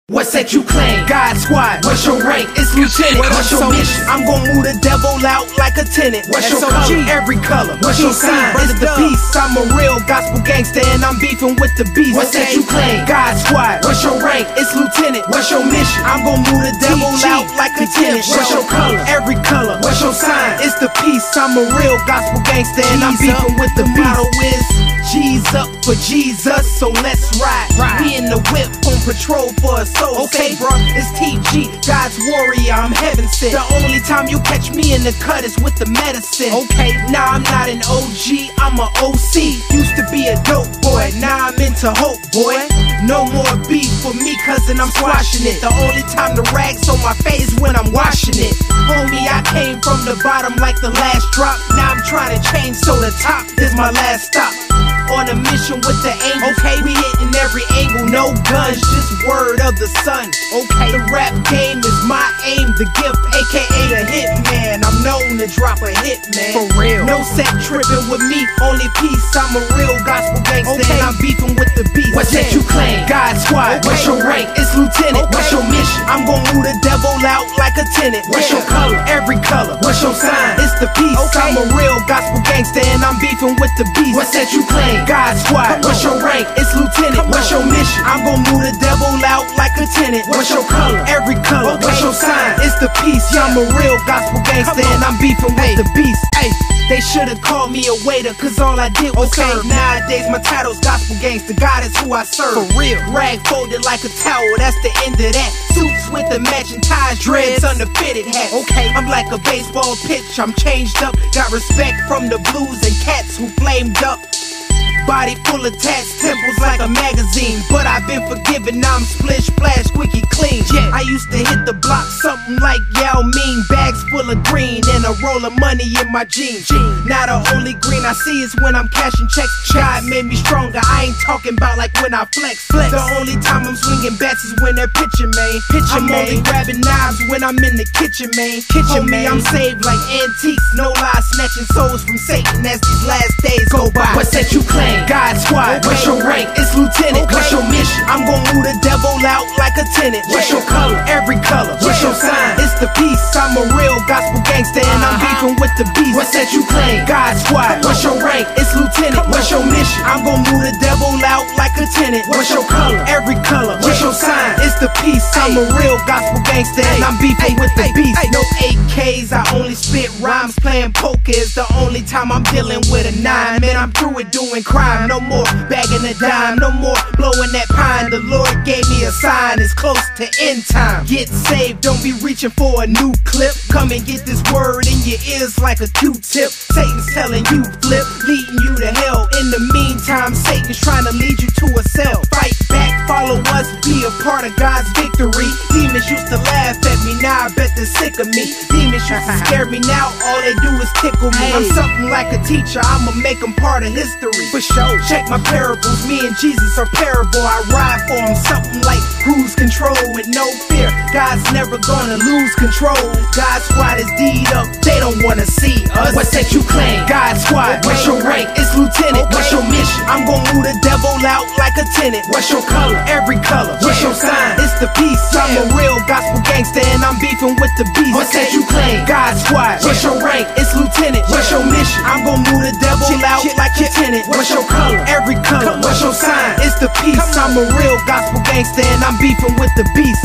What set you claim? God squad. What's your rank? It's lieutenant. What's your mission? I'm gon' move the devil out like a tenant. What's your color? Every color. What's your sign? It's the peace. I'm a real gospel gangster and I'm beefing with the beast. What set you claim? God squad. What's your rank? It's lieutenant. What's your mission? I'm gon' move the devil out like a tenant. What's your color? Every color. What's your sign? It's the peace. I'm a real gospel gangster and I'm beefing with the beast. Motto is G's up for Jesus, so let's ride. We in the whip on patrol for a soul. Okay, bro, it's TG, God's warrior, I'm heaven sent. The only time you catch me in the cut is with the medicine. Okay, now I'm not an OG, I'm a OC. Used to be a dope boy, now I'm into hope, boy. No more beef for me, cousin, I'm squashing it. The only time the rags on my face is when I'm washing it. Homie, I came from the bottom like the last drop. Now I'm trying to change, so the top is my last stop. On a mission with the angels, okay, we hitting every angle, no guns, just word of the sun. Okay, the rap game is my aim, the gift, aka the hitman. I'm known to drop a hit, man. For real. No set tripping with me, only peace. I'm a real gospel gangster, and I'm beefing with the beast. What set you claim? God squad. What's your rank? It's lieutenant. What's your mission? I'm gon' move the devil out like a tenant. What's your color? Every color. What's your sign? It's the peace. I'm a real gospel gangster, and I'm beefing with the beast. What set you claim? God squad. What's your rank? It's lieutenant. What's your mission? I'm gon' move the devil out like a tenant. What's your color? Every color. What's your sign? It's the peace. Yeah, I'm a real gospel gangster and I'm beefing with the beast. Ay, they should've called me a waiter, cause all I did was serve. Nowadays my title's gospel gangster. God is who I serve. For real. Rag folded like a towel, that's the end of that. Suits with the matching ties, dreads under fitted hats. Okay, I'm like a baseball pitch, I'm changed up. Got respect from the blues and cats who flamed up. Body full of tats, temples like a magazine. But I've been forgiven, now I'm splish, splash, squeaky clean. Yeah, I used to hit the block, something like Yao Ming. Bags full of green and a roll of money in my jeans. Now the only green I see is when I'm cashing checks. God made me stronger, I ain't talking about like when I flex. The only time I'm swinging bats is when they're pitching, man. I'm only grabbing knives when I'm in the kitchen, man. Homie, I'm saved like antiques, no lies, snatching souls from Satan as these last days go by. What set you claim? God squad. What's your rank? It's lieutenant. What's your mission? I'm gon' move the devil out like a tenant. What's your color? Every color. What's your sign? It's the peace. I'm a real gospel gangster and I'm beefing with the beast. What set you claim? God squad. What's your rank? It's lieutenant. What's your mission? I'm gon' move the devil out like a tenant. What's your color? Every color. What's your sign? It's the peace. I'm a real gospel gangster and I'm beefing with the beast. No AKs, I only spit rhymes. Playing poker is the only time I'm dealing with a 9. Man, I'm through with doing crime. No more bagging a dime, no more blowing that pine. The Lord gave me a sign, it's close to end time. Get saved, don't be reaching for a new clip. Come and get this word in your ears like a Q-tip. Satan's telling you flip, leading you to hell. In the meantime, Satan's trying to lead you to a cell. Fight back, follow us, be a part of God's victory. Demons used to laugh at me, now I bet they're sick of me. Demons used to scare me, now all they do is tickle me. I'm something like a teacher, I'ma make them part of history. For sure, check my parables, me and Jesus are parable. I ride for him, something like cruise control with no fear. God's never gonna lose control. God squad is D'd up, they don't wanna see us. What set you claim? God squad. What's your rank? It's lieutenant. What's your mission? I'm gon' move the devil out like a tenant. What's your color? Every color. What's your sign? It's the peace. I'm a real gospel gangster and I'm beefing with the beast. What set you claim? God squad. What's your rank? It's lieutenant. What's your mission? I'm gon' move the devil out like a tenant. What's your color? Every color. What's your sign? It's the peace. I'm a real gospel gangster and I'm beefing with the beast.